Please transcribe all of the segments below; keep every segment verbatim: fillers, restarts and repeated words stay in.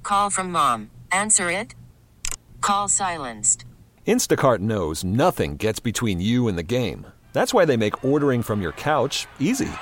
Call from mom. Answer it. Call silenced. Instacart knows nothing gets between you and the game. That's why they make ordering from your couch easy.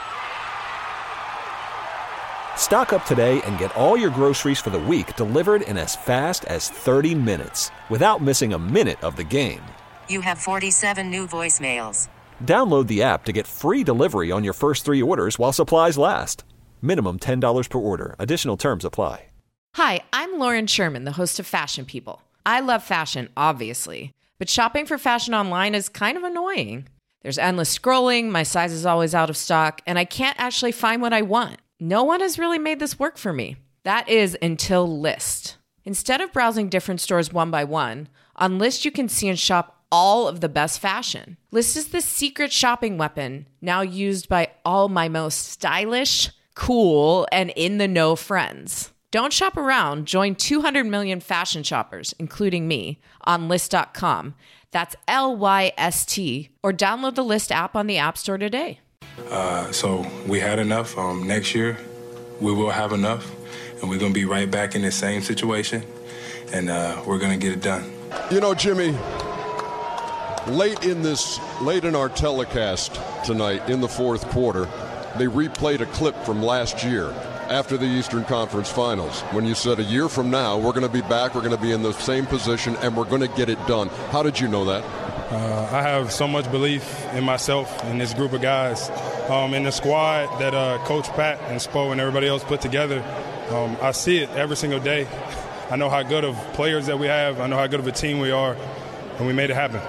Stock up today and get all your groceries for the week delivered in as fast as thirty minutes without missing a minute of the game. You have forty-seven new voicemails. Download the app to get free delivery on your first three orders while supplies last. Minimum ten dollars per order. Additional terms apply. Hi, I'm Lauren Sherman, the host of Fashion People. I love fashion, obviously, but shopping for fashion online is kind of annoying. There's endless scrolling, my size is always out of stock, and I can't actually find what I want. No one has really made this work for me. That is until Lyst. Instead of browsing different stores one by one, on Lyst you can see and shop all of the best fashion. Lyst is the secret shopping weapon now used by all my most stylish, cool, and in-the-know friends. Don't shop around. Join two hundred million fashion shoppers, including me, on Lyst dot com. That's L Y S T. Or download the Lyst app on the App Store today. Uh, so we had enough. Um, next year, we will have enough. And we're going to be right back in the same situation. And uh, we're going to get it done. You know, Jimmy, late in this, late in our telecast tonight, in the fourth quarter, they replayed a clip from last year. After the Eastern Conference Finals, when you said a year from now, we're going to be back, we're going to be in the same position, and we're going to get it done. How did you know that? Uh, I have so much belief in myself and this group of guys, um, in the squad that uh, Coach Pat and Spo and everybody else put together. Um, I see it every single day. I know how good of players that we have. I know how good of a team we are, and we made it happen.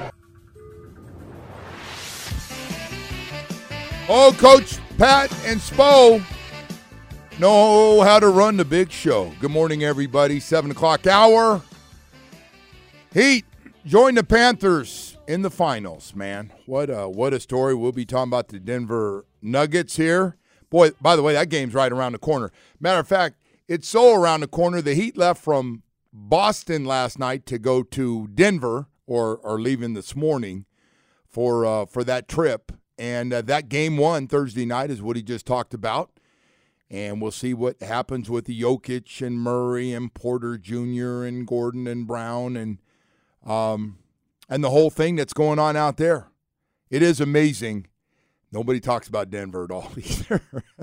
Oh, Coach Pat and Spo know how to run the big show. Good morning, everybody. seven o'clock hour. Heat join the Panthers in the finals, man. What a, what a story. We'll be talking about the Denver Nuggets here. Boy, by the way, that game's right around the corner. Matter of fact, it's so around the corner, the Heat left from Boston last night to go to Denver, or, or leaving this morning for, uh, for that trip. And uh, that game one Thursday night is what he just talked about. And we'll see what happens with the Jokic and Murray and Porter Junior and Gordon and Brown and um, and the whole thing that's going on out there. It is amazing. Nobody talks about Denver at all either.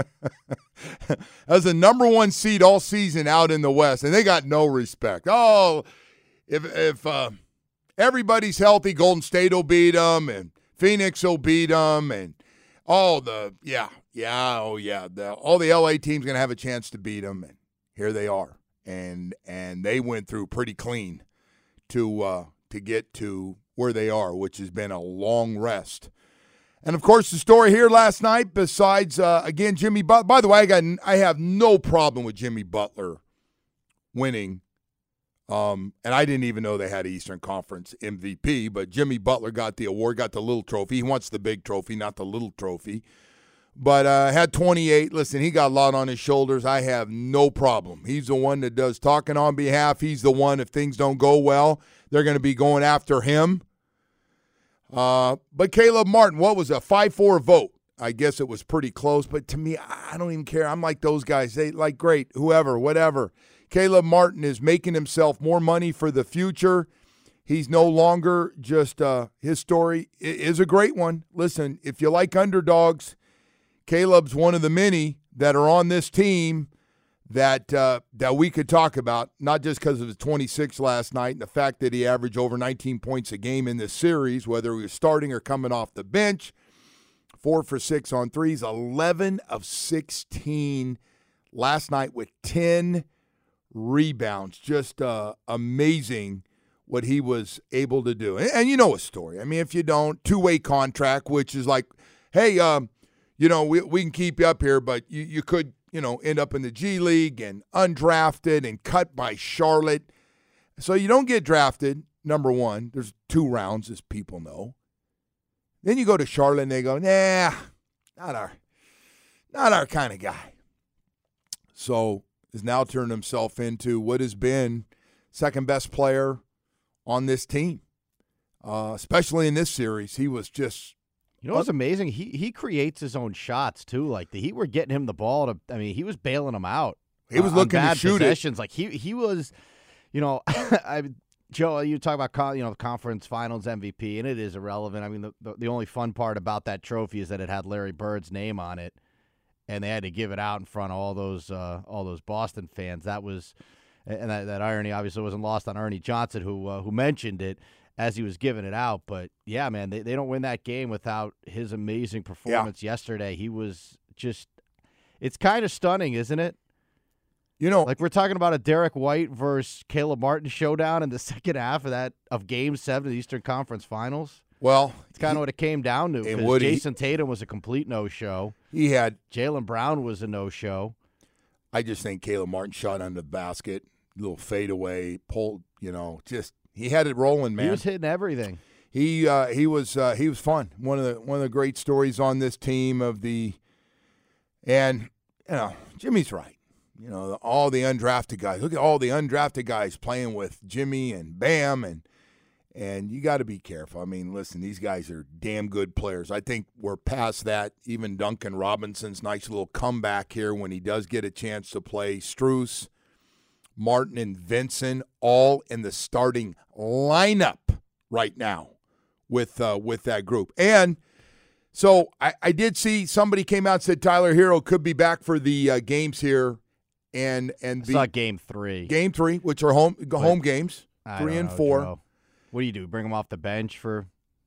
As the number one seed all season out in the West, and they got no respect. Oh, if if uh, everybody's healthy, Golden State will beat them, and Phoenix will beat them, and all the yeah. Yeah, oh yeah. The, all the L A teams going to have a chance to beat them, and here they are. And and they went through pretty clean to uh, to get to where they are, which has been a long rest. And of course, the story here last night. Besides, uh, again, Jimmy Butler. By the way, I got I have no problem with Jimmy Butler winning. Um, and I didn't even know they had an Eastern Conference M V P, but Jimmy Butler got the award, got the little trophy. He wants the big trophy, not the little trophy. But uh, had twenty-eight. Listen, he got a lot on his shoulders. I have no problem. He's the one that does talking on behalf. He's the one, if things don't go well, they're going to be going after him. Uh, but Caleb Martin, what was a five four vote? I guess it was pretty close. But to me, I don't even care. I'm like those guys. They like, great, whoever, whatever. Caleb Martin is making himself more money for the future. He's no longer just uh, – his story is a great one. Listen, if you like underdogs – Caleb's one of the many that are on this team that uh, that we could talk about, not just because of his twenty-six last night and the fact that he averaged over nineteen points a game in this series, whether he was starting or coming off the bench. Four for six on threes, eleven of sixteen last night with ten rebounds. Just uh, amazing what he was able to do. And, and you know his story. I mean, if you don't, two-way contract, which is like, hey, um, you know, we we can keep you up here, but you, you could, you know, end up in the G League and undrafted and cut by Charlotte. So you don't get drafted, number one. There's two rounds, as people know. Then you go to Charlotte and they go, nah, not our, not our kind of guy. So has now turned himself into what has been second best player on this team, uh, especially in this series. He was just. You know what's amazing? He he creates his own shots, too. Like, the Heat were getting him the ball. to. I mean, he was bailing them out He was uh, looking bad to shoot possessions. it. Like he he was, you know, I, Joe, you talk about con, you know the conference finals M V P, and it is irrelevant. I mean, the, the the only fun part about that trophy is that it had Larry Bird's name on it, and they had to give it out in front of all those uh, all those Boston fans. That was, and that, that irony obviously wasn't lost on Ernie Johnson, who uh, who mentioned it as he was giving it out. But yeah, man, they they don't win that game without his amazing performance yeah. yesterday. He was just, it's kind of stunning, isn't it? You know, like we're talking about a Derek White versus Caleb Martin showdown in the second half of that of Game Seven of the Eastern Conference Finals. Well, it's kind of what it came down to. Because Jason he, Tatum was a complete no-show. He had Jaylen Brown was a no-show. I just think Caleb Martin shot under the basket, little fadeaway, pulled. You know, just he had it rolling, man. He was hitting everything. He uh, he was uh, he was fun. One of the one of the great stories on this team of the, and you know, Jimmy's right. You know, all the undrafted guys. Look at all the undrafted guys playing with Jimmy and Bam, and and you got to be careful. I mean, listen, these guys are damn good players. I think we're past that. Even Duncan Robinson's nice little comeback here when he does get a chance to play. Strus, Martin, and Vincent all in the starting lineup right now with uh, with that group. And so I, I did see somebody came out and said Tyler Hero could be back for the uh, games here. And and the, saw game three, game three, which are home but home games, three and know, four. Joe. What do you do? Bring him off the bench for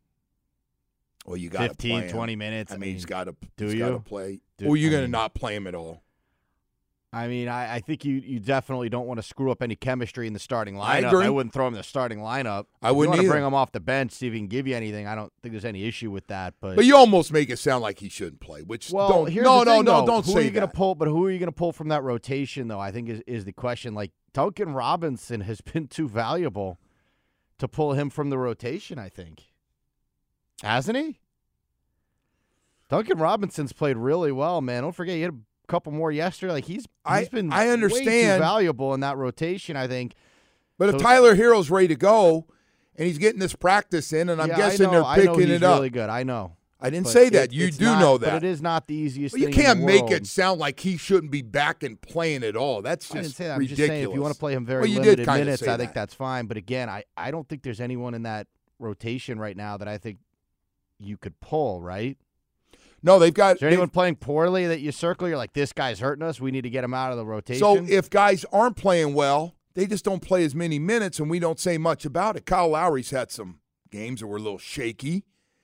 well, you got fifteen, twenty minutes. I mean, he's got to. Do he's you got to play? Do, or are you going to mean, not play him at all? I mean, I, I think you, you definitely don't want to screw up any chemistry in the starting lineup. I agree. I wouldn't throw him in the starting lineup. I wouldn't if you want to either. bring him off the bench, see if he can give you anything. I don't think there's any issue with that. But but you almost make it sound like he shouldn't play. Which well, don't, here's no, the no, thing, no, though. don't who say are you that. Gonna pull? But who are you going to pull from that rotation, though? I think is is the question. Like Duncan Robinson has been too valuable to pull him from the rotation. I think hasn't he? Duncan Robinson's played really well, man. Don't forget, he had a couple more yesterday. Like he's he's I, been I understand. way too valuable in that rotation, I think. But so, if Tyler Hero's ready to go and he's getting this practice in, and I'm yeah, guessing know, they're picking I know he's it up. really good. I know. I didn't but say that. It, you do not, know that. But it is not the easiest well, thing you can't in the make world. it sound like he shouldn't be back and playing at all. That's just I didn't say that. I'm ridiculous. just saying if you want to play him very well, you limited did kinda minutes, say I think that. that's fine. But again, I, I don't think there's anyone in that rotation right now that I think you could pull, right? No, they've got. Is there anyone playing poorly that you circle? You're like, this guy's hurting us. We need to get him out of the rotation. So if guys aren't playing well, they just don't play as many minutes, and we don't say much about it. Kyle Lowry's had some games that were a little shaky,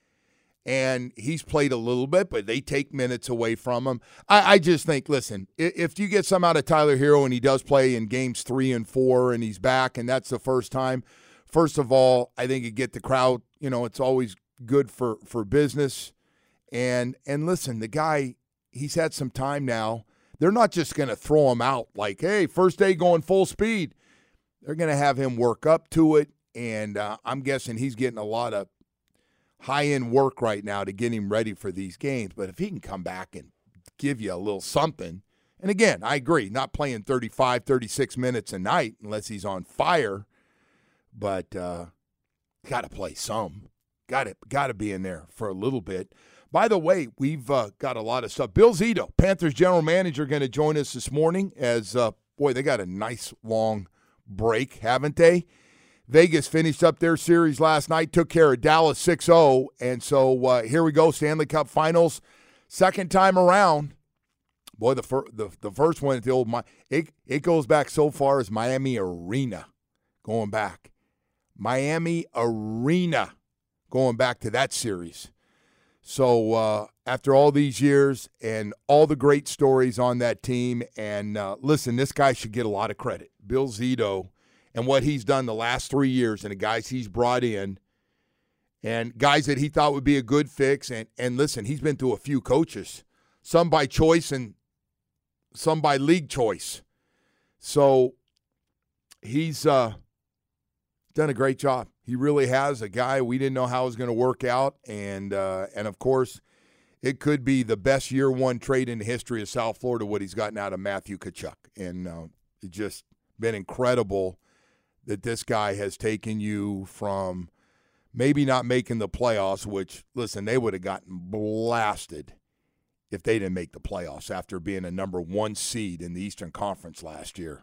and he's played a little bit, but they take minutes away from him. I, I just think, listen, if you get some out of Tyler Hero and he does play in games three and four and he's back and that's the first time, first of all, I think you get the crowd, you know, it's always good for, for business. And and listen, the guy, he's had some time now. They're not just going to throw him out like, hey, first day going full speed. They're going to have him work up to it, and uh, I'm guessing he's getting a lot of high-end work right now to get him ready for these games. But if he can come back and give you a little something, and again, I agree, not playing thirty-five, thirty-six minutes a night unless he's on fire, but uh, got to play some. Got to got to be in there for a little bit. By the way, we've uh, got a lot of stuff. Bill Zito, Panthers general manager, going to join us this morning as, uh, boy, they got a nice long break, haven't they? Vegas finished up their series last night, took care of Dallas six oh, and so uh, here we go, Stanley Cup Finals, second time around. Boy, the, fir- the, the first one at the old – it, it goes back so far as Miami Arena going back. Miami Arena going back to that series. So uh, after all these years and all the great stories on that team, and uh, listen, this guy should get a lot of credit. Bill Zito and what he's done the last three years and the guys he's brought in and guys that he thought would be a good fix. And, and listen, he's been through a few coaches, some by choice and some by league choice. So he's uh, done a great job. He really has. A guy we didn't know how it was going to work out. And, uh, and of course, it could be the best year one trade in the history of South Florida, what he's gotten out of Matthew Tkachuk. And uh, it's just been incredible that this guy has taken you from maybe not making the playoffs, which, listen, they would have gotten blasted if they didn't make the playoffs after being a number one seed in the Eastern Conference last year.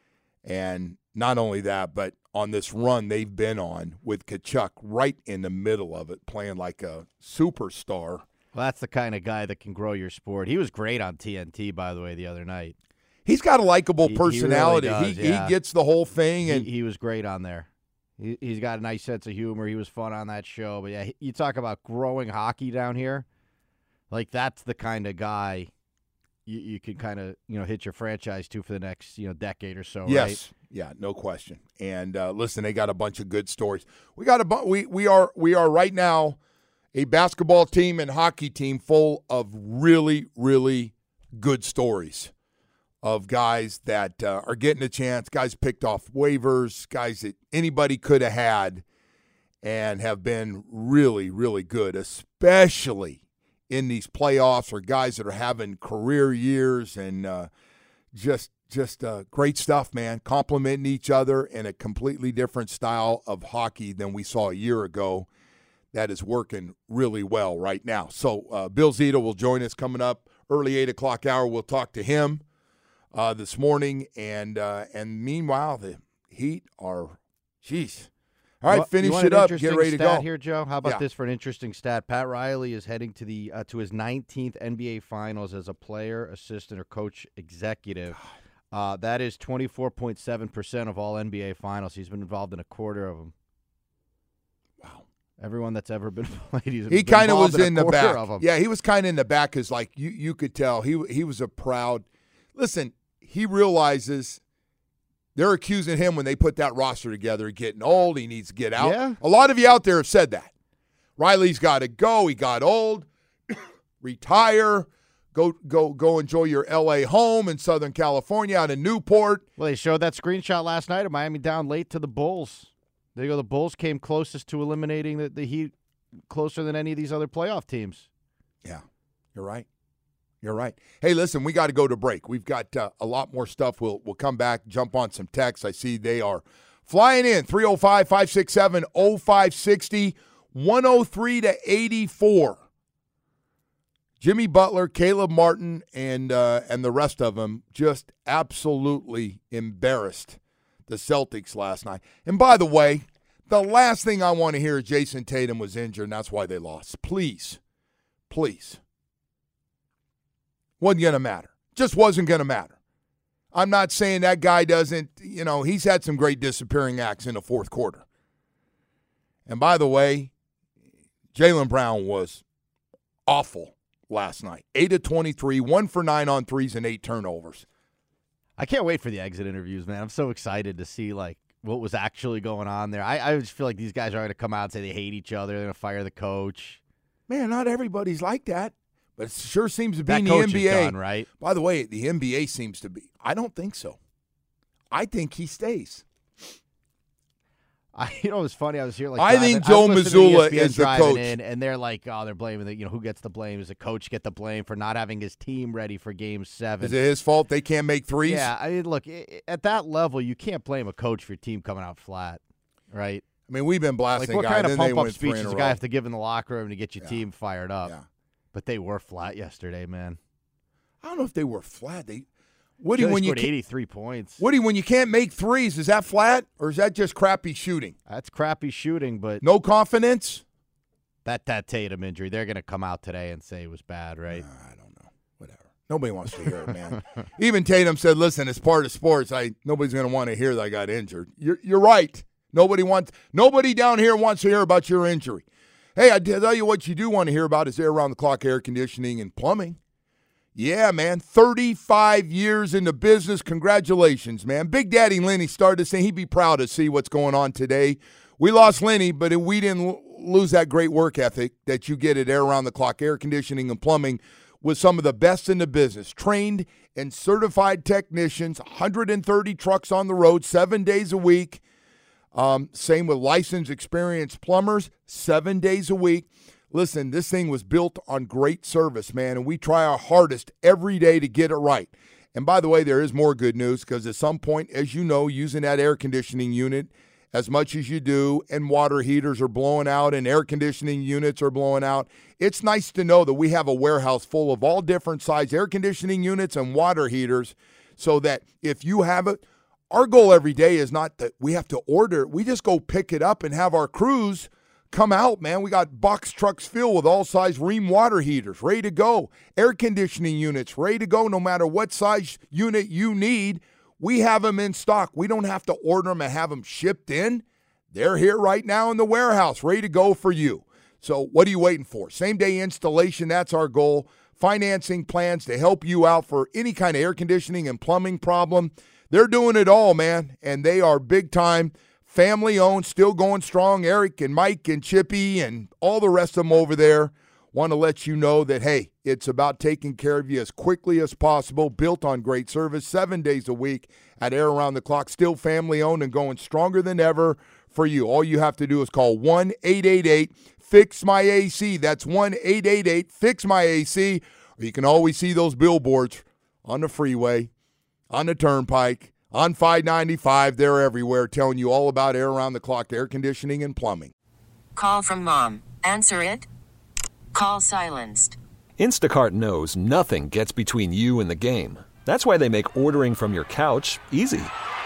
And not only that, but on this run they've been on with Tkachuk right in the middle of it, playing like a superstar. Well, that's the kind of guy that can grow your sport. He was great on T N T, by the way, the other night. He's got a likable he, personality. He, really does, he, yeah. he gets the whole thing. And he, he was great on there. He, he's got a nice sense of humor. He was fun on that show. But, yeah, he, you talk about growing hockey down here. Like, that's the kind of guy you, you could kind of, you know, hit your franchise to for the next, you know, decade or so, yes. right? Yeah, no question. And, uh, listen, they got a bunch of good stories. We got a bu- we we are we are right now a basketball team and hockey team full of really, really good stories of guys that uh, are getting a chance, guys picked off waivers, guys that anybody could have had and have been really, really good, especially in these playoffs, or guys that are having career years, and uh, just just uh, great stuff, man. Complementing each other in a completely different style of hockey than we saw a year ago. That is working really well right now. So uh, Bill Zito will join us coming up early eight o'clock hour. We'll talk to him uh, this morning, and uh, and meanwhile the Heat are, jeez. All right, you finish want it an up. Get interesting ready to stat go here, Joe. How about Yeah. this for an interesting stat? Pat Riley is heading to the uh, to his nineteenth N B A Finals as a player, assistant, or coach executive. Uh, that is twenty-four point seven percent of all N B A Finals. He's been involved in a quarter of them. Wow. Everyone that's ever been played, he's He been kind of involved was in, in a the quarter back. of them. Yeah, he was kind of in the back because, like, you you could tell he he was a proud. Listen, he realizes they're accusing him when they put that roster together, getting old. He needs to get out. Yeah. A lot of you out there have said that. Riley's got to go. He got old. Retire. Go go go enjoy your L A home in Southern California out in Newport. Well, they showed that screenshot last night of Miami down late to the Bulls. There you go. The Bulls came closest to eliminating the, the Heat, closer than any of these other playoff teams. Yeah, you're right. You're right. Hey, listen, we got to go to break. We've got uh, a lot more stuff. We'll we'll come back, jump on some texts. I see they are flying in. three oh five, five six seven, oh five six oh, one oh three to eighty-four. Jimmy Butler, Caleb Martin, and uh, and the rest of them just absolutely embarrassed the Celtics last night. And by the way, the last thing I want to hear is Jason Tatum was injured, and that's why they lost. Please, please. Wasn't going to matter. Just wasn't going to matter. I'm not saying that guy doesn't, you know, he's had some great disappearing acts in the fourth quarter. And by the way, Jaylen Brown was awful last night. eight of twenty-three, one for nine on threes and eight turnovers. I can't wait for the exit interviews, man. I'm so excited to see, like, what was actually going on there. I, I just feel like these guys are going to come out and say they hate each other. They're going to fire the coach. Man, not everybody's like that. But it sure seems to be That in the coach N B A. is done, right? By the way, the N B A seems to be. I don't think so. I think he stays. I, you know, it was funny. I was here like I driving, think Joe I was listening to Mazzulla E S P N is the driving coach. in, and they're like, oh, they're blaming the, you know, who gets the blame? Does the coach get the blame for not having his team ready for Game Seven? Is it his fault they can't make threes? Yeah, I mean, look, i- at that level, you can't blame a coach for your team coming out flat, right? I mean, we've been Like, blasting what guys. kind of then they pump up went three speech in does a a guy row. have to give in the locker room to get your Yeah. team fired up? Yeah. But they were flat yesterday, man. I don't know if they were flat. They Woody, They when you scored can't, eighty-three points. Woody, when you can't make threes, is that flat or is that just crappy shooting? That's crappy shooting, but No confidence? that that Tatum injury, they're going to come out today and say it was bad, right? I don't know. Whatever. Nobody wants to hear it, man. Even Tatum said, "Listen, it's part of sports. I nobody's going to want to hear that I got injured." You're you're right. Nobody wants. Nobody down here wants to hear about your injury. Hey, I tell you what you do want to hear about is air around the clock air conditioning and plumbing. Yeah, man, thirty-five years in the business. Congratulations, man. Big Daddy Lenny started to say he'd be proud to see what's going on today. We lost Lenny, but we didn't l- lose that great work ethic that you get at Air Around the Clock Air Conditioning and Plumbing with some of the best in the business. Trained and certified technicians, one hundred thirty trucks on the road, seven days a week. Um, same with licensed, experienced plumbers, seven days a week. Listen, this thing was built on great service, man, and we try our hardest every day to get it right. And by the way, there is more good news because at some point, as you know, using that air conditioning unit as much as you do, and water heaters are blowing out and air conditioning units are blowing out. It's nice to know that we have a warehouse full of all different size air conditioning units and water heaters, so that if you have it, our goal every day is not that we have to order it. We just go pick it up and have our crews come out, man. We got box trucks filled with all size Rheem water heaters ready to go, air conditioning units ready to go no matter what size unit you need. We have them in stock. We don't have to order them and have them shipped in. They're here right now in the warehouse, ready to go for you. So what are you waiting for? Same-day installation, that's our goal. Financing plans to help you out for any kind of air conditioning and plumbing problem. They're doing it all, man, and they are big-time, family-owned, still going strong. Eric and Mike and Chippy and all the rest of them over there want to let you know that, hey, it's about taking care of you as quickly as possible, built on great service, seven days a week at Air Around the Clock, still family-owned and going stronger than ever for you. All you have to do is call one eight eight eight, fix my A C. That's one eight eight eight, fix my A C. Or you can always see those billboards on the freeway, on the turnpike, on five ninety-five. They're everywhere telling you all about Air Around the Clock air conditioning and plumbing. Call from mom. Answer it. Call silenced. Instacart knows nothing gets between you and the game. That's why they make ordering from your couch easy.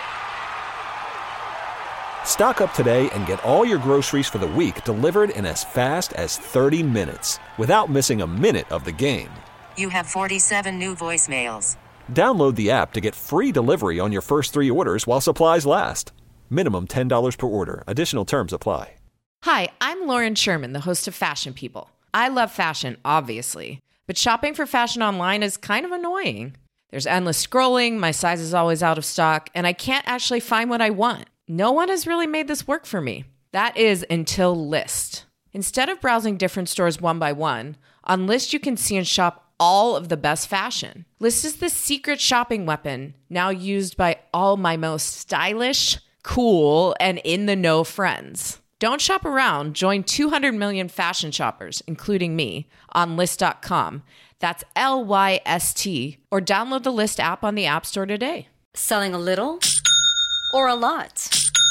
Stock up today and get all your groceries for the week delivered in as fast as thirty minutes without missing a minute of the game. You have forty-seven new voicemails. Download the app to get free delivery on your first three orders while supplies last. Minimum ten dollars per order. Additional terms apply. Hi, I'm Lauren Sherman, the host of Fashion People. I love fashion, obviously, but shopping for fashion online is kind of annoying. There's endless scrolling, my size is always out of stock, and I can't actually find what I want. No one has really made this work for me. That is until Lyst. Instead of browsing different stores one by one, on Lyst you can see and shop all of the best fashion. Lyst is the secret shopping weapon now used by all my most stylish, cool, and in-the-know friends. Don't shop around. Join two hundred million fashion shoppers, including me, on Lyst dot com. That's L Y S T. Or download the Lyst app on the App Store today. Selling a little or a lot?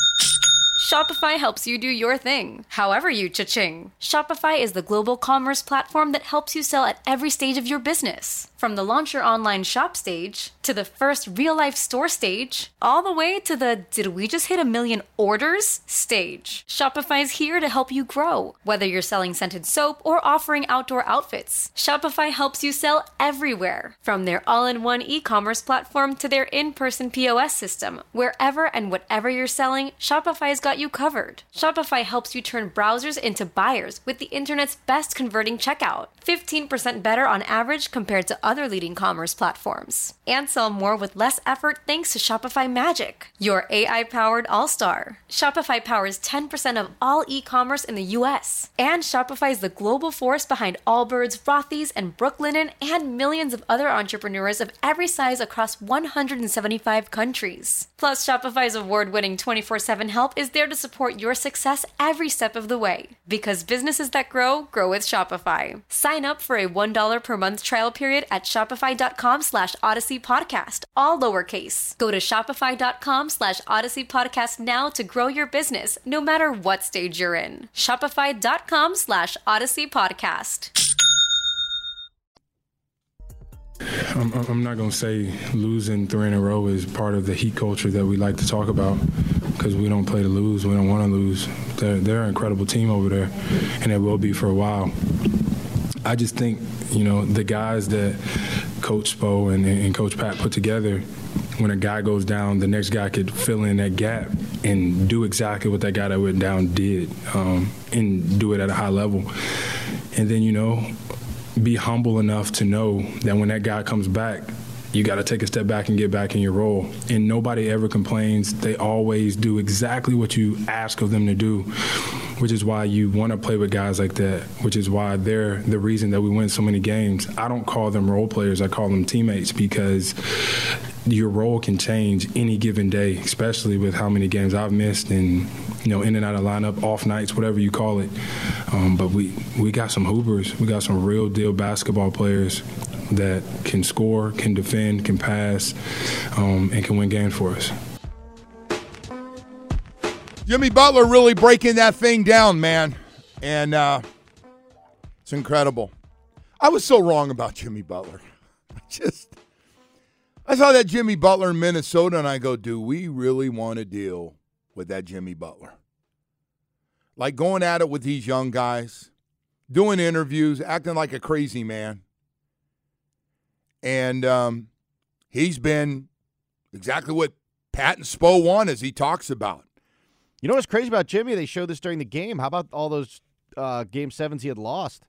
Shopify helps you do your thing, however you cha-ching. Shopify is the global commerce platform that helps you sell at every stage of your business. From the launch your online shop stage, to the first real-life store stage, all the way to the did we just hit a million orders stage. Shopify's here to help you grow. Whether you're selling scented soap or offering outdoor outfits, Shopify helps you sell everywhere. From their all-in-one e-commerce platform to their in-person P O S system, wherever and whatever you're selling, Shopify's got you covered. Shopify helps you turn browsers into buyers with the internet's best converting checkout. fifteen percent better on average compared to other leading commerce platforms. And sell more with less effort thanks to Shopify Magic, your A I-powered all-star. Shopify powers ten percent of all e-commerce in the U S. And Shopify is the global force behind Allbirds, Rothy's, and Brooklinen, and millions of other entrepreneurs of every size across one hundred seventy-five countries. Plus, Shopify's award-winning twenty-four seven help is there to support your success every step of the way. Because businesses that grow, grow with Shopify. Sign up for a one dollar per month trial period at shopify.com slash Odyssey Podcast, all lowercase. Go to shopify.com slash Odyssey Podcast now to grow your business, no matter what stage you're in. Shopify.com slash Odyssey Podcast. I'm, I'm not going to say losing three in a row is part of the Heat culture that we like to talk about, because we don't play to lose. We don't want to lose. They're, they're an incredible team over there, and they will be for a while. I just think, you know, the guys that Coach Spo and, and Coach Pat put together, when a guy goes down, the next guy could fill in that gap and do exactly what that guy that went down did, um, and do it at a high level. And then, you know, be humble enough to know that when that guy comes back, you got to take a step back and get back in your role. And nobody ever complains. They always do exactly what you ask of them to do, which is why you want to play with guys like that, which is why they're the reason that we win so many games. I don't call them role players. I call them teammates, because your role can change any given day, especially with how many games I've missed and, you know, in and out of lineup, off nights, whatever you call it. Um, but we, we got some hoopers. We got some real deal basketball players that can score, can defend, can pass, um, and can win games for us. Jimmy Butler really breaking that thing down, man. And uh, it's incredible. I was so wrong about Jimmy Butler. I just, I saw that Jimmy Butler in Minnesota, and I go, do we really want to deal with that Jimmy Butler? Like going at it with these young guys, doing interviews, acting like a crazy man. And um, he's been exactly what Pat and Spo want, as he talks about. You know what's crazy about Jimmy? They showed this during the game. How about all those uh, game sevens he had lost?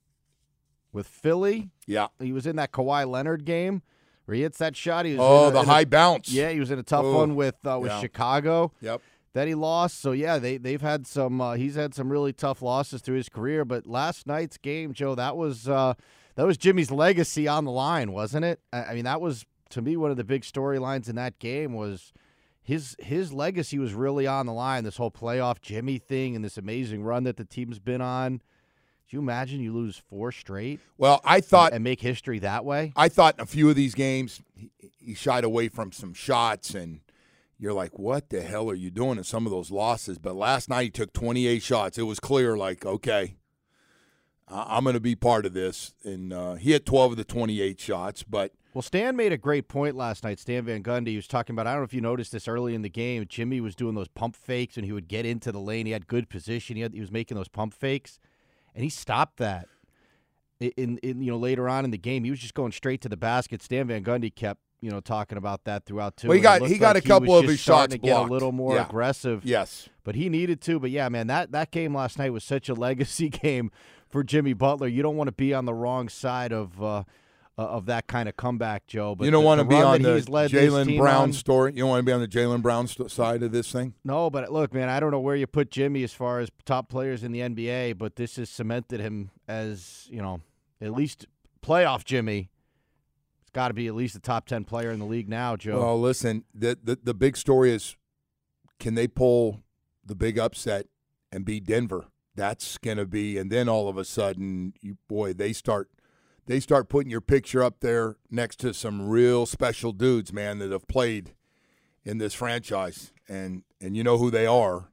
With Philly? Yeah. He was in that Kawhi Leonard game where he hits that shot. He was oh, in a, the in high a, bounce. Yeah, he was in a tough Ooh. one with uh, with Yeah. Chicago. Yep. That he lost. So, yeah, they, they've had some uh, – he's had some really tough losses through his career. But last night's game, Joe, that was uh, that was Jimmy's legacy on the line, wasn't it? I, I mean, that was, to me, one of the big storylines in that game was – His his legacy was really on the line, this whole playoff Jimmy thing and this amazing run that the team's been on. Could you imagine you lose four straight? Well, I thought and make history that way? I thought in a few of these games he, he shied away from some shots, and you're like, what the hell are you doing in some of those losses? But last night he took twenty-eight shots. It was clear, like, okay, I'm going to be part of this. And uh, he had twelve of the twenty-eight shots, but – Well, Stan made a great point last night. Stan Van Gundy, he was talking about, I don't know if you noticed this early in the game, Jimmy was doing those pump fakes and he would get into the lane. He had good position. He, had, he was making those pump fakes, and he stopped that. In, in you know later on in the game, he was just going straight to the basket. Stan Van Gundy kept you know talking about that throughout too. Well, he got he got like a couple he of his shots to blocked. Get a little more yeah. aggressive. Yes, but he needed to. But yeah, man, that that game last night was such a legacy game for Jimmy Butler. You don't want to be on the wrong side of. Uh, Uh, of that kind of comeback, Joe. But you don't the, want to the be run on that the he's led Jaylen this Brown on, story. You don't want to be on the Jaylen Brown st- side of this thing? No, but look, man, I don't know where you put Jimmy as far as top players in the N B A, but this has cemented him as, you know, at least playoff Jimmy. It's got to be at least a top ten player in the league now, Joe. Well, listen, the, the, the big story is, can they pull the big upset and beat Denver? That's going to be, and then all of a sudden, you boy, they start – They start putting your picture up there next to some real special dudes, man, that have played in this franchise, and and you know who they are.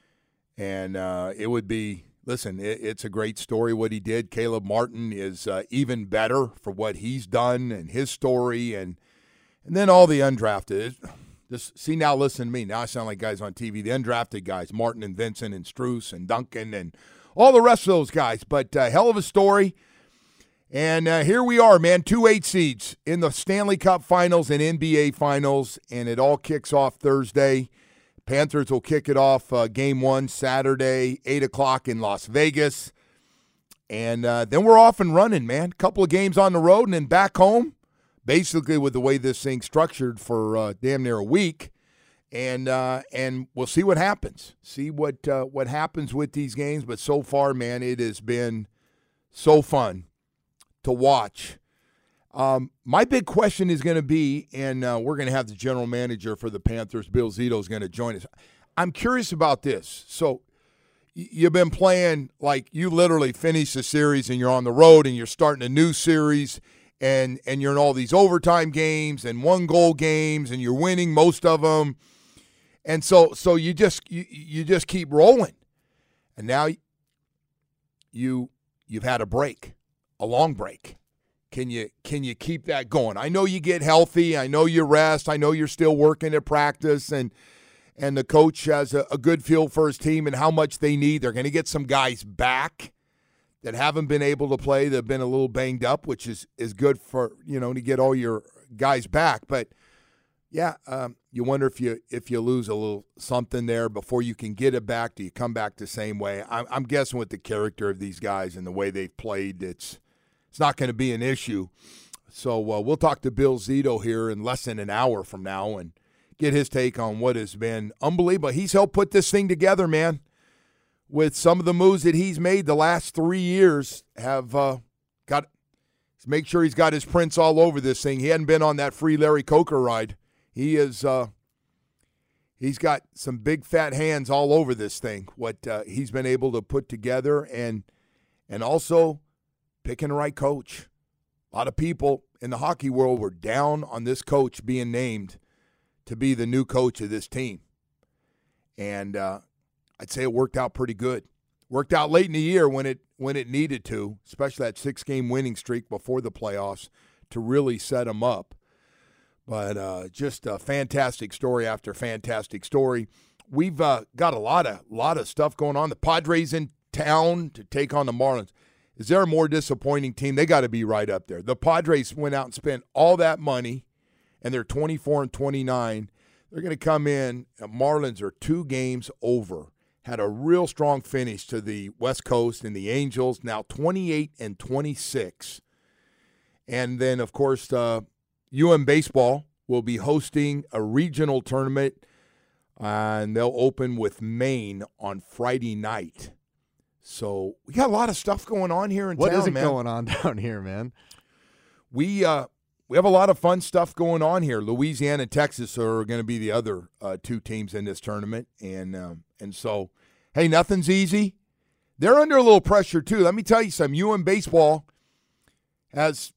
And uh, it would be, listen, it, it's a great story what he did. Caleb Martin is uh, even better for what he's done and his story, and and then all the undrafted. Just see now, listen to me. Now I sound like guys on T V. The undrafted guys, Martin and Vincent and Strus and Duncan and all the rest of those guys. But uh, hell of a story. And uh, here we are, man, two eight seeds in the Stanley Cup Finals and N B A Finals, and it all kicks off Thursday. Panthers will kick it off uh, game one Saturday, eight o'clock in Las Vegas. And uh, then we're off and running, man. Couple of games on the road and then back home, basically with the way this thing's structured for uh, damn near a week. And uh, and we'll see what happens. See what uh, what happens with these games. But so far, man, it has been so fun to watch. Um, my big question is going to be, and uh, we're going to have the general manager for the Panthers, Bill Zito, is going to join us. I'm curious about this. So y- you've been playing, like you literally finished the series and you're on the road and you're starting a new series and, and you're in all these overtime games and one-goal games and you're winning most of them. And so so you just you, you just keep rolling. And now you you've had a break. A long break. Can you can you keep that going? I know you get healthy. I know you rest. I know you're still working at practice, and and the coach has a, a good feel for his team and how much they need. They're going to get some guys back that haven't been able to play. They've been a little banged up, which is, is good for, you know, to get all your guys back. But yeah, um, you wonder if you if you lose a little something there before you can get it back. Do you come back the same way? I'm, I'm guessing with the character of these guys and the way they've played, it's. It's not going to be an issue. So uh, we'll talk to Bill Zito here in less than an hour from now and get his take on what has been unbelievable. He's helped put this thing together, man, with some of the moves that he's made the last three years have uh, got – make sure he's got his prints all over this thing. He hadn't been on that free Larry Coker ride. He is uh, – he's got some big fat hands all over this thing, what uh, he's been able to put together, and and also – picking the right coach. A lot of people in the hockey world were down on this coach being named to be the new coach of this team. And uh, I'd say it worked out pretty good. Worked out late in the year when it when it needed to, especially that six-game winning streak before the playoffs to really set them up. But uh, just a fantastic story after fantastic story. We've uh, got a lot of lot of stuff going on. The Padres in town to take on the Marlins. Is there a more disappointing team? They got to be right up there. The Padres went out and spent all that money, and they're twenty-four and twenty-nine. They're going to come in. Marlins are two games over. Had a real strong finish to the West Coast, and the Angels now twenty-eight and twenty-six. And then, of course, uh, U M Baseball will be hosting a regional tournament, uh, and they'll open with Maine on Friday night. So we got a lot of stuff going on here in what town, is it man. going on down here, man? We uh, we have a lot of fun stuff going on here. Louisiana and Texas are going to be the other uh, two teams in this tournament, and um, and so, hey, nothing's easy. They're under a little pressure too. Let me tell you something. U M Baseball has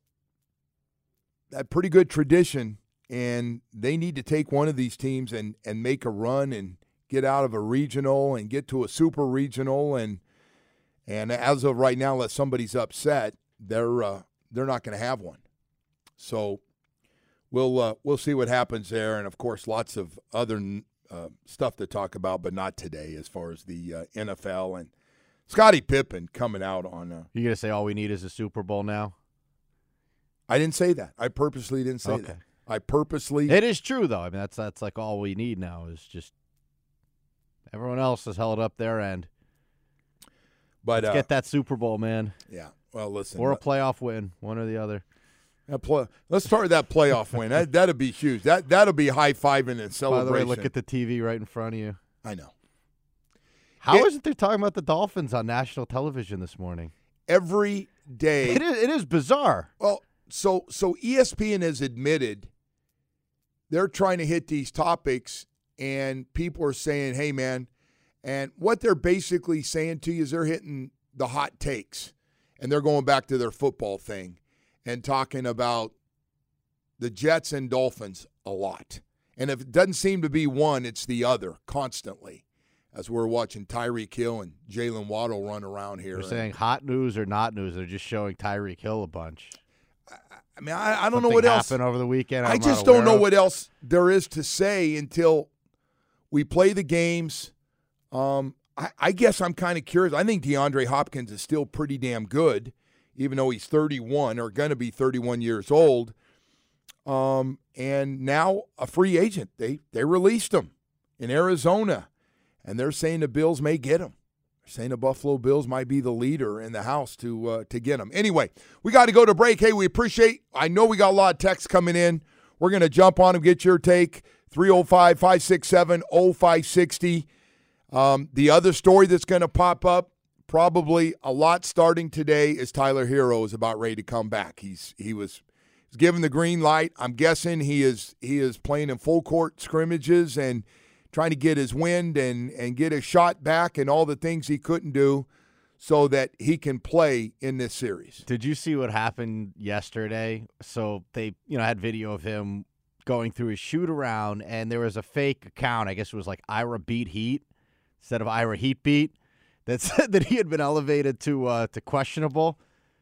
a pretty good tradition, and they need to take one of these teams and and make a run and get out of a regional and get to a super regional, and and as of right now, unless somebody's upset, they're uh, they're not going to have one. So we'll uh, we'll see what happens there, and of course, lots of other uh, stuff to talk about, but not today. As far as the uh, N F L and Scottie Pippen coming out on, uh, You gonna say all we need is a Super Bowl now? I didn't say that. I purposely didn't say Okay. that. I purposely. It is true though. I mean, that's that's like all we need now is just everyone else has held up their end. But Let's uh, get that Super Bowl, man, yeah. Well, listen. or a playoff win, one or the other. That play, let's start with that playoff win. That that'll be huge. That that'll be high fiving and celebration. By the way, look at the T V right in front of you. I know. How It- is it they're talking about the Dolphins on national television this morning? Every day. It is, it is bizarre. Well, so so E S P N has admitted they're trying to hit these topics, and people are saying, "Hey, man," and what they're basically saying to you is they're hitting the hot takes, and they're going back to their football thing and talking about the Jets and Dolphins a lot. And if it doesn't seem to be one, it's the other constantly. As we're watching Tyreek Hill and Jalen Waddle run around here. They're saying hot news or not news. They're just showing Tyreek Hill a bunch. I mean, I, I don't Something know what else. happened over the weekend. I I'm just not don't know aware of. what else there is to say until we play the games. Um, I, I guess I'm kind of curious. I think DeAndre Hopkins is still pretty damn good, even though he's thirty-one or going to be thirty-one years old. Um, and now a free agent. They they released him in Arizona, and they're saying the Bills may get him. They're saying the Buffalo Bills might be the leader in the house to uh, to get him. Anyway, we got to go to break. Hey, we appreciate. I know we got a lot of texts coming in. We're going to jump on them, get your take. three oh five, five six seven, oh five six oh. Um, the other story that's going to pop up, probably a lot starting today, is Tyler Hero is about ready to come back. He's he was he's given the green light. I'm guessing he is he is playing in full court scrimmages and trying to get his wind and and get his shot back and all the things he couldn't do so that he can play in this series. Did you see what happened yesterday? So they, you know, had video of him going through his shoot around, and there was a fake account. I guess it was like Ira Beat Heat instead of Ira Heat Beat that said that he had been elevated to uh, to questionable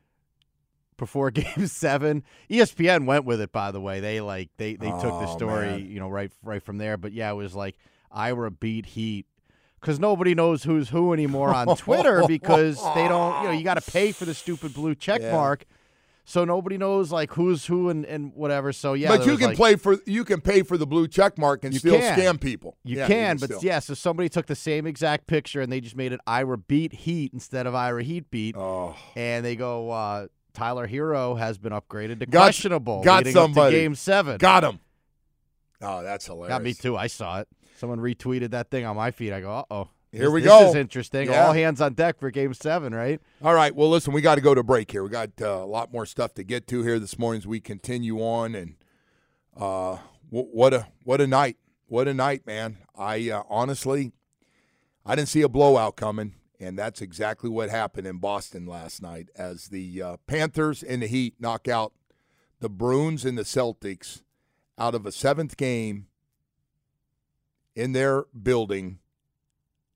before Game Seven. E S P N went with it, by the way. They like they they took the Oh, story, man. you know, right right from there. But yeah, it was like Ira Beat Heat. Because nobody knows who's who anymore on Twitter because they don't, you know, you got to pay for the stupid blue check Yeah. mark. So nobody knows, like, who's who and, and whatever. So, yeah. but there you was, can like, play for you can pay for the blue check mark and You still can. scam people. You Yeah, can, but still. yeah, so somebody took the same exact picture and they just made it Ira Beat Heat instead of Ira Heat Beat. Oh. And they go, uh, Tyler Hero has been upgraded to Got- questionable got leading up somebody. to Game seven. Got him. Oh, that's hilarious. Got me too. I saw it. Someone retweeted that thing on my feed. I go, uh-oh. Here This- we this go. is interesting. Yeah. All hands on deck for Game seven, right? All right. Well, listen, we got to go to break here. We got uh, a lot more stuff to get to here this morning as we continue on. And uh, w- what a what a night! What a night, man! I uh, honestly, I didn't see a blowout coming, and that's exactly what happened in Boston last night as the uh, Panthers and the Heat knock out the Bruins and the Celtics out of a seventh game in their building.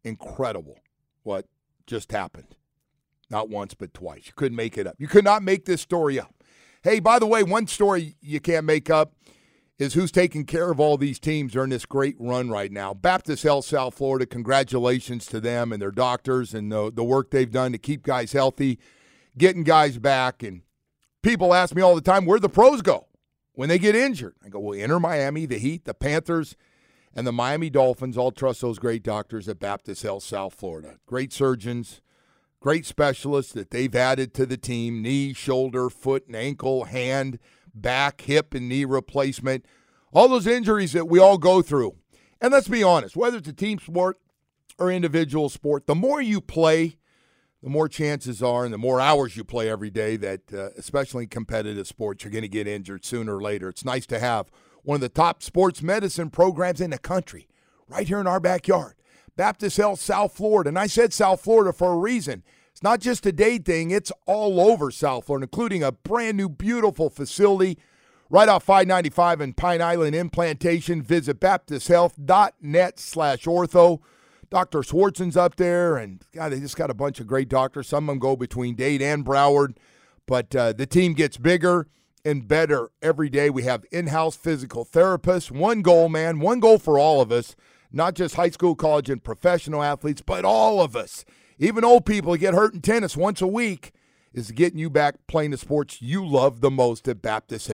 incredible what just happened. Not once, but twice. You couldn't make it up. You could not make this story up. Hey, by the way, one story you can't make up is who's taking care of all these teams during this great run right now. Baptist Health South Florida, congratulations to them and their doctors and the, the work they've done to keep guys healthy, getting guys back. And people ask me all the time, where the pros go when they get injured. I go, well, Inter Miami, the Heat, the Panthers, and the Miami Dolphins all trust those great doctors at Baptist Health South Florida. Great surgeons, great specialists that they've added to the team, knee, shoulder, foot, and ankle, hand, back, hip, and knee replacement. All those injuries that we all go through. And let's be honest, whether it's a team sport or individual sport, the more you play, the more chances are and the more hours you play every day that, uh, especially in competitive sports, you're going to get injured sooner or later. It's nice to have one of the top sports medicine programs in the country right here in our backyard. Baptist Health South Florida. And I said South Florida for a reason. It's not just a day thing. It's all over South Florida, including a brand new, beautiful facility right off five ninety-five in Pine Island Implantation. Visit baptisthealth.net slash ortho. Doctor Swartzen's up there, and God, they just got a bunch of great doctors. Some of them go between Dade and Broward. But uh, the team gets bigger and better every day. We have in-house physical therapists. One goal, man, one goal for all of us. Not just high school, college, and professional athletes, but all of us. Even old people get hurt in tennis once a week is getting you back playing the sports you love the most at Baptist.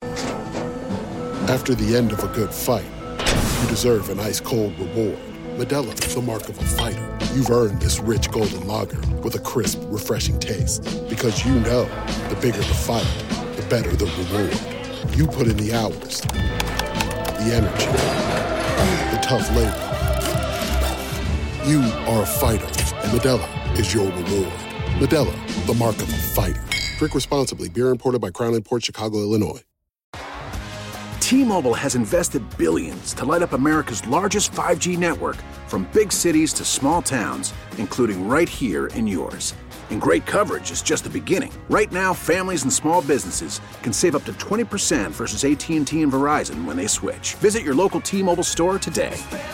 After the end of a good fight, you deserve an ice-cold reward. Modelo is the mark of a fighter. You've earned this rich golden lager with a crisp, refreshing taste. Because you know, the bigger the fight, the better the reward. You put in the hours, the energy, the tough labor. You are a fighter, and Modelo is your reward. Modelo, the mark of a fighter. Drink responsibly. Beer imported by Crown Imports, Chicago, Illinois. T-Mobile has invested billions to light up America's largest five G network, from big cities to small towns, including right here in yours. And great coverage is just the beginning. Right now, families and small businesses can save up to twenty percent versus A T and T and Verizon when they switch. Visit your local T-Mobile store today.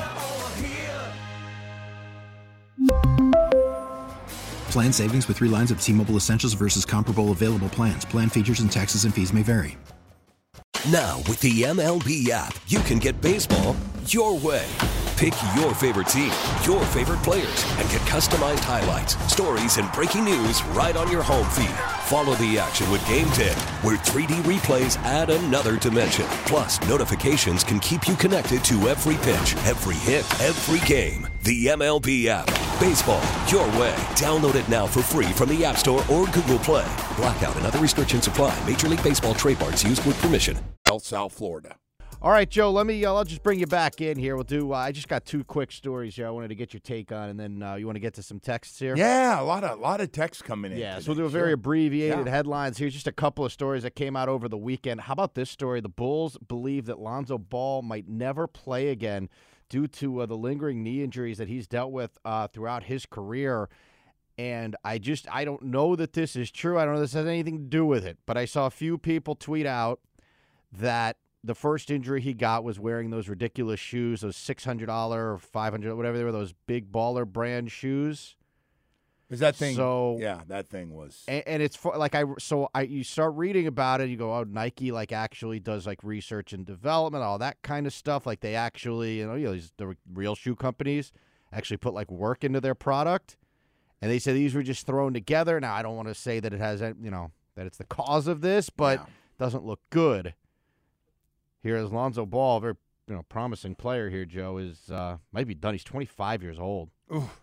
Plan savings with three lines of T-Mobile Essentials versus comparable available plans. Plan features and taxes and fees may vary. Now, with the M L B app, you can get baseball your way. Pick your favorite team, your favorite players, and get customized highlights, stories, and breaking news right on your home feed. Follow the action with Game ten, where three D replays add another dimension. Plus, notifications can keep you connected to every pitch, every hit, every game. The M L B app. Baseball your way. Download it now for free from the App Store or Google Play. Blackout and other restrictions apply. Major League Baseball trademarks used with permission. South Florida. All right, Joe, let me, uh, I'll just bring you back in here. We'll do, uh, I just got two quick stories here I wanted to get your take on, and then uh, you want to get to some texts here? Yeah, a lot of, a lot of texts coming in. Yeah, today. so we'll do a very sure. abbreviated yeah. headlines. Here's just a couple of stories that came out over the weekend. How about this story? The Bulls believe that Lonzo Ball might never play again due to uh, the lingering knee injuries that he's dealt with uh, throughout his career. And I just, I don't know that this is true. I don't know if this has anything to do with it. But I saw a few people tweet out that the first injury he got was wearing those ridiculous shoes, those six hundred dollars or five hundred dollars, whatever they were, those big baller brand shoes. Is that thing? So, yeah, that thing was. And, and it's for, like, I, so I, you start reading about it, you go, oh, Nike, like, actually does, like, research and development, all that kind of stuff. Like, they actually, you know, you know these, the real shoe companies actually put, like, work into their product. And they say these were just thrown together. Now, I don't want to say that it has, you know, that it's the cause of this, but yeah. It doesn't look good. Here is Lonzo Ball, a very you know, promising player here, Joe, is uh, might be done. He's twenty-five years old. Oof.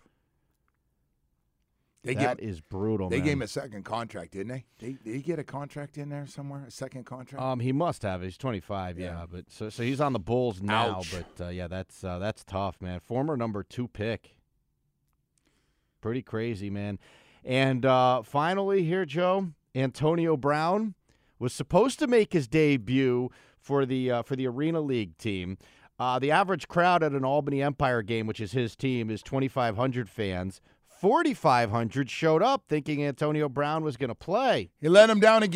They that give, is brutal, They man. gave him a second contract, didn't they? they? Did he get a contract in there somewhere, a second contract? Um, He must have. He's twenty-five, yeah. yeah but so so he's on the Bulls now. Ouch. But, uh, yeah, that's uh, that's tough, man. Former number two pick. Pretty crazy, man. And uh, finally here, Joe, Antonio Brown was supposed to make his debut for the uh, for the Arena League team. Uh, the average crowd at an Albany Empire game, which is his team, is twenty-five hundred fans. forty-five hundred showed up thinking Antonio Brown was going to play. He let him down again.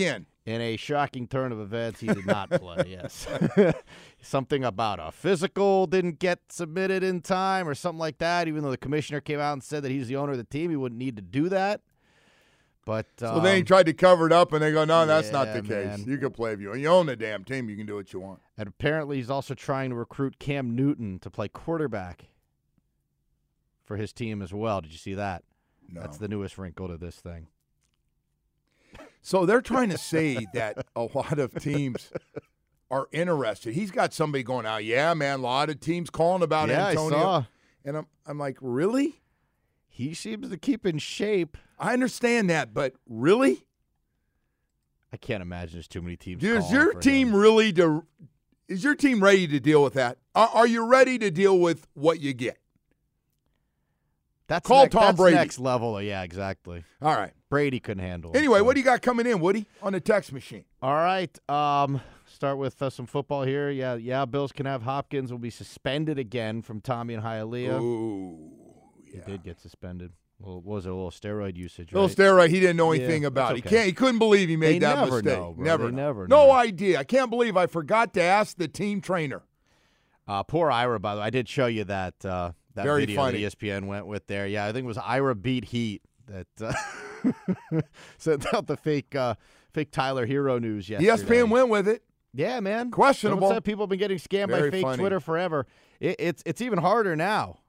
In a shocking turn of events, he did not play, yes. Something about a physical didn't get submitted in time or something like that, even though the commissioner came out and said that he's the owner of the team. He wouldn't need to do that. But um, So they tried to cover it up, and they go, no, that's yeah, not the man. case. You can play if you, you own the damn team. You can do what you want. And apparently he's also trying to recruit Cam Newton to play quarterback for his team as well. Did you see that? No. That's the newest wrinkle to this thing. So they're trying to say that a lot of teams are interested. He's got somebody going out, yeah, man, a lot of teams calling about yeah, Antonio. I saw. And I'm, I'm like, really? He seems to keep in shape. I understand that, but really? I can't imagine there's too many teams. Is calling your for team him. really to? Is your team ready to deal with that? Are, are you ready to deal with what you get? That's Call next, Tom that's Brady. next level. Yeah, exactly. All right. Brady couldn't handle it. Anyway, so. what do you got coming in, Woody, on the text machine? All right. Um, start with uh, some football here. Yeah, yeah. Bills can have Hopkins will be suspended again from Tommy and Hialeah. Ooh, yeah. He did get suspended. Well, what was it? A little steroid usage, Little right? steroid. He didn't know Yeah, anything about. that's He okay. can't. He couldn't believe he made They that never mistake. know, bro. Never. They know. never No know. idea. I can't believe I forgot to ask the team trainer. Uh, poor Ira, by the way. I did show you that uh, that Very video funny. that E S P N went with there. Yeah, I think it was Ira beat Heat that uh, sent out the fake uh, fake Tyler Hero news yesterday. E S P N went with it. Yeah, man. Questionable. Someone said people have been getting scammed Very by fake funny. Twitter forever. It, it's it's even harder now.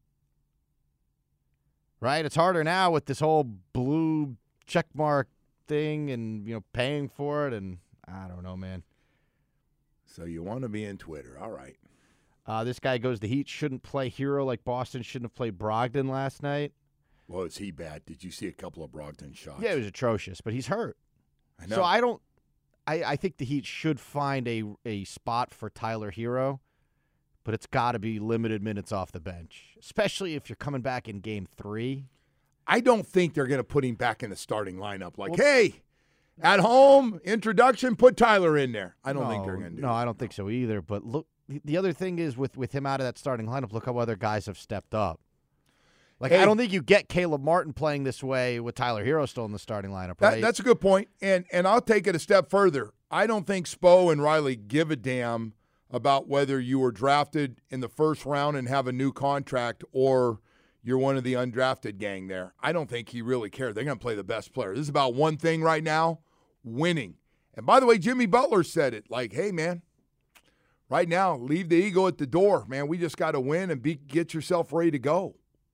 Right? It's harder now with this whole blue checkmark thing and, you know, paying for it. And I don't know, man. So you want to be in Twitter. All right. Uh, this guy goes, the Heat shouldn't play Hero like Boston shouldn't have played Brogdon last night. Well, is he bad? Did you see a couple of Brogdon shots? Yeah, it was atrocious, but he's hurt. I know. So I don't I, I think the Heat should find a, a spot for Tyler Hero, but it's got to be limited minutes off the bench, especially if you're coming back in game three. I don't think they're going to put him back in the starting lineup. Like, Well, hey, at home, introduction, put Tyler in there. I don't no, think they're going to do No, that. I don't think so either. But look, the other thing is with, with him out of that starting lineup, look how other guys have stepped up. Like, Hey. I don't think you get Caleb Martin playing this way with Tyler Hero still in the starting lineup, That- right? that's a good point. And and I'll take it a step further. I don't think Spo and Riley give a damn about whether you were drafted in the first round and have a new contract or you're one of the undrafted gang there. I don't think he really cares. They're going to play the best player. This is about one thing right now, winning. And by the way, Jimmy Butler said it. Like, hey, man, right now, leave the ego at the door. Man, we just got to win and be, get yourself ready to go.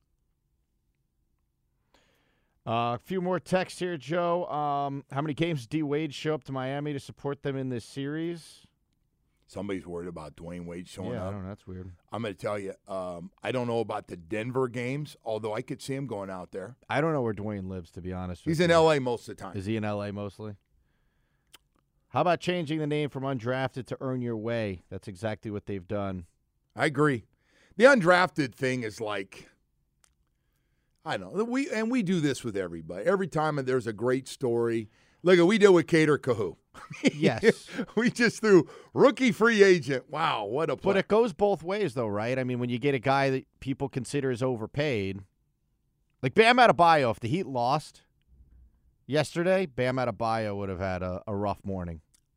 Uh, a few more texts here, Joe. Um, how many games did D. Wade show up to Miami to support them in this series? Somebody's worried about Dwayne Wade showing Yeah, up. I don't know. That's weird. I'm going to tell you, um, I don't know about the Denver games, although I could see him going out there. I don't know where Dwayne lives, to be honest with He's you. in L A most of the time. Is he in L A mostly? How about changing the name from undrafted to Earn Your Way? That's exactly what they've done. I agree. The undrafted thing is like, I don't know. We and we do this with everybody. Every time there's a great story. Look at we did with Cater Kahoo. Yes. We just threw rookie free agent. Wow, what a play. But it goes both ways, though, right? I mean, when you get a guy that people consider is overpaid, like Bam Adebayo, if the Heat lost yesterday, Bam Adebayo would have had a, a rough morning.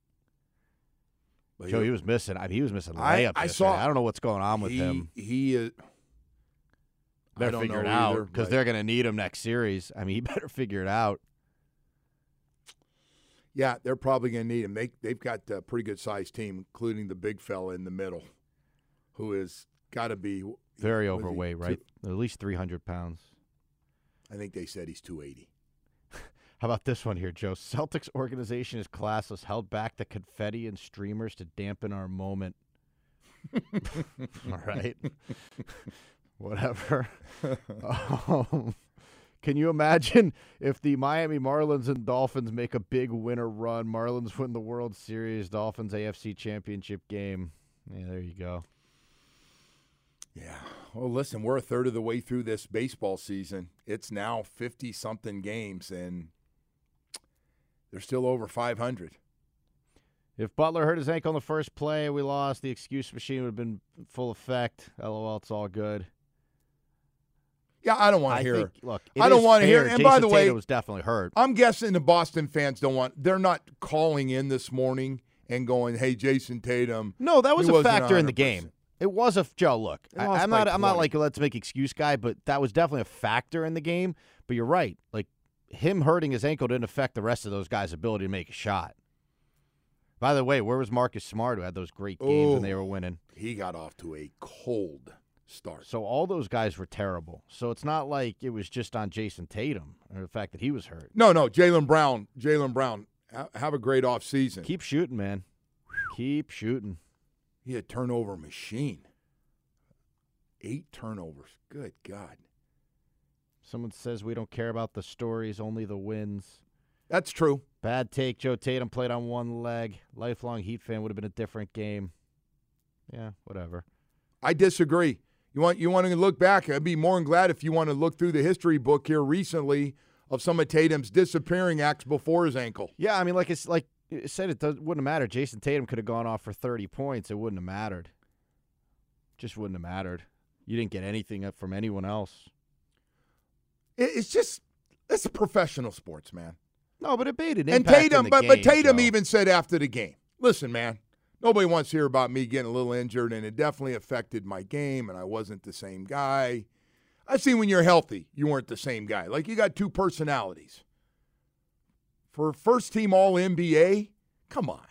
But Joe, he- he was missing. I mean, he was missing I- layups. I yesterday. saw- I don't know what's going on with he, him. He is. I Better don't figure know it out either, because but- they're going to need him next series. I mean, he better figure it out. Yeah, they're probably going to need him. They, they've got a pretty good sized team, including the big fella in the middle, who has got to be Very was he overweight, two- right? At least three hundred pounds. I think they said he's two eighty. How about this one here, Joe? Celtics organization is classless, held back the confetti and streamers to dampen our moment. All right. Whatever. um, can you imagine if the Miami Marlins and Dolphins make a big winter run? Marlins win the World Series, Dolphins A F C Championship game. Yeah, there you go. Yeah. Well, listen, we're a third of the way through this baseball season. It's now fifty-something games, and they're still over five hundred. If Butler hurt his ankle on the first play and we lost, the excuse machine would have been full effect. LOL, it's all good. Yeah, I don't want I to hear. think, look, it I don't is want to hear. fair. And Jason by the way, Tatum was definitely hurt. I'm guessing the Boston fans don't want. They're not calling in this morning and going, "Hey, Jason Tatum." No, that was he a wasn't factor in the one hundred game. percent. It was a Joe. Look, They I, lost I'm by not. I'm not twenty. like a let's make excuse guy, but that was definitely a factor in the game. But you're right. Like him hurting his ankle didn't affect the rest of those guys' ability to make a shot. By the way, where was Marcus Smart, who had those great games Oh, when they were winning? He got off to a cold start. So all those guys were terrible. So it's not like it was just on Jason Tatum or the fact that he was hurt. No, no, Jaylen Brown. Jaylen Brown, ha- have a great offseason. Keep shooting, man. Keep shooting. He a turnover machine. Eight turnovers. Good God. Someone says we don't care about the stories, only the wins. That's true. Bad take. Joe Tatum played on one leg. Lifelong Heat fan would have been a different game. Yeah, whatever. I disagree. You want you want to look back? I'd be more than glad if you want to look through the history book here recently of some of Tatum's disappearing acts before his ankle. Yeah, I mean, like it's like I said, it does, wouldn't have mattered. Jason Tatum could have gone off for thirty points. It wouldn't have mattered. Just wouldn't have mattered. You didn't get anything from anyone else. It, it's just it's a professional sports, man. No, but it made an and impact Tatum, in the but game, but Tatum Joe. even said after the game, "Listen, man, nobody wants to hear about me getting a little injured, and it definitely affected my game, and I wasn't the same guy. I see when you're healthy, you weren't the same guy. Like you got two personalities. For first team All N B A, come on.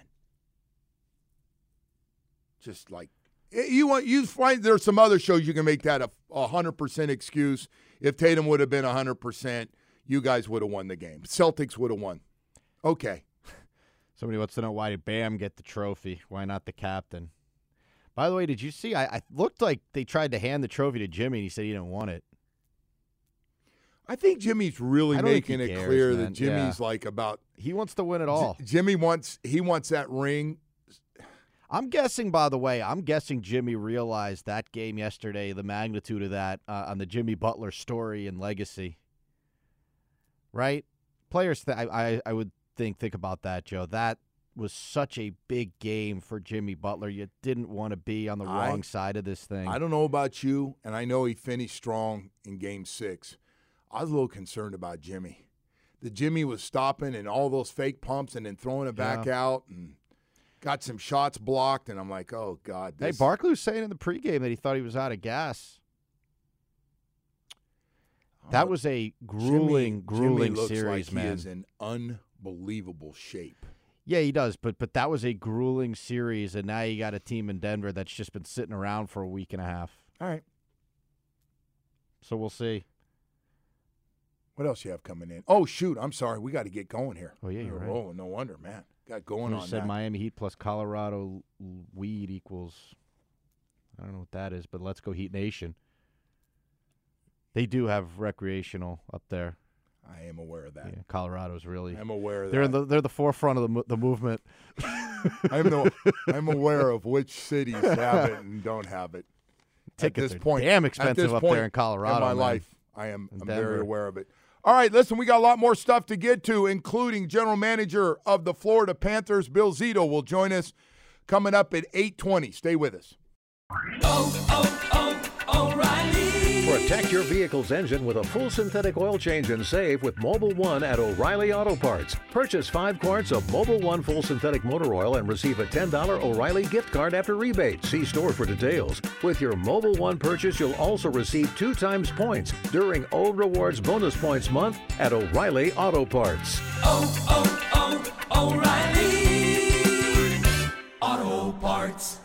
Just like you want, you find there's some other shows you can make that a a hundred percent excuse. If Tatum would have been a hundred percent, you guys would have won the game. Celtics would have won. Okay. Somebody wants to know why did Bam get the trophy? Why not the captain? By the way, did you see? I, I looked like they tried to hand the trophy to Jimmy, and he said he didn't want it. I think Jimmy's really I don't think making he it cares, clear man. that Jimmy's Yeah. like about He wants to win it all. J- Jimmy wants he wants that ring. I'm guessing, by the way, I'm guessing Jimmy realized that game yesterday, the magnitude of that uh, on the Jimmy Butler story and legacy. Right? Players, th- I, I I would think think about that, Joe. That was such a big game for Jimmy Butler. You didn't want to be on the I- wrong side of this thing. I don't know about you, and I know he finished strong in game six. I was a little concerned about Jimmy. The Jimmy was stopping and all those fake pumps and then throwing it back Yeah. out and got some shots blocked, and I'm like, oh, God. Hey, This, Barkley was saying in the pregame that he thought he was out of gas. That was a grueling, Jimmy, grueling Jimmy looks series, like man. He is in unbelievable shape. Yeah, he does, but but that was a grueling series, and now you got a team in Denver that's just been sitting around for a week and a half. All right. So we'll see. What else you have coming in? Oh, shoot. I'm sorry. We got to get going here. Oh, yeah, you're right. Oh, no wonder, man. Got going You on said that. Miami Heat plus Colorado weed equals, I don't know what that is, but let's go Heat Nation. They do have recreational up there. I am aware of that. Yeah, Colorado's really. I'm aware of they're that. In the, they're the forefront of the mo- the movement. I'm no, I'm aware of which cities have it and don't have it. Tickets at this are point, damn at expensive this up point there in Colorado, In my man. life, I am In I'm Denver. very aware of it. All right, listen, we got a lot more stuff to get to, including General Manager of the Florida Panthers, Bill Zito, will join us coming up at eight twenty. Stay with us. Oh, oh, oh, O'Reilly. Protect your vehicle's engine with a full synthetic oil change and save with Mobile One at O'Reilly Auto Parts. Purchase five quarts of Mobile One full synthetic motor oil and receive a ten dollars O'Reilly gift card after rebate. See store for details. With your Mobile One purchase, you'll also receive two times points during O Rewards Bonus Points Month at O'Reilly Auto Parts. Oh, oh, oh, O'Reilly. Auto Parts.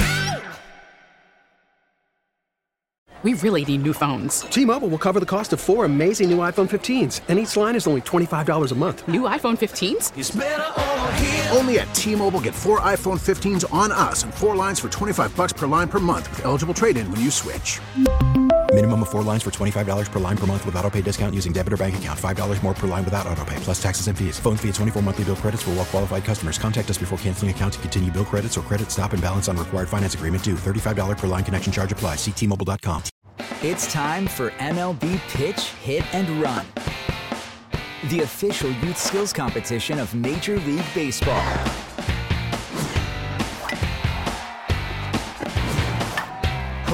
We really need new phones. T-Mobile will cover the cost of four amazing new iPhone fifteens, and each line is only twenty-five dollars a month. New iPhone fifteens? It's better over here. Only at T-Mobile, get four iPhone fifteens on us and four lines for twenty-five bucks per line per month with eligible trade-in when you switch. Minimum of four lines for twenty-five dollars per line per month with auto pay discount using debit or bank account. five dollars more per line without auto pay, plus taxes and fees. Phone fee at twenty-four monthly bill credits for well-qualified customers. Contact us before canceling account to continue bill credits or credit stop and balance on required finance agreement due. thirty-five dollars per line connection charge applies. See T Mobile dot com. It's time for M L B Pitch, Hit, and Run, the official youth skills competition of Major League Baseball.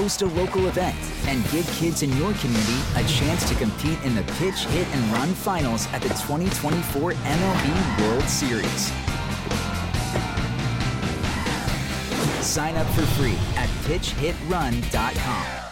host a local event, and give kids in your community a chance to compete in the Pitch, Hit, and Run Finals at the twenty twenty-four M L B World Series. Sign up for free at pitch hit run dot com.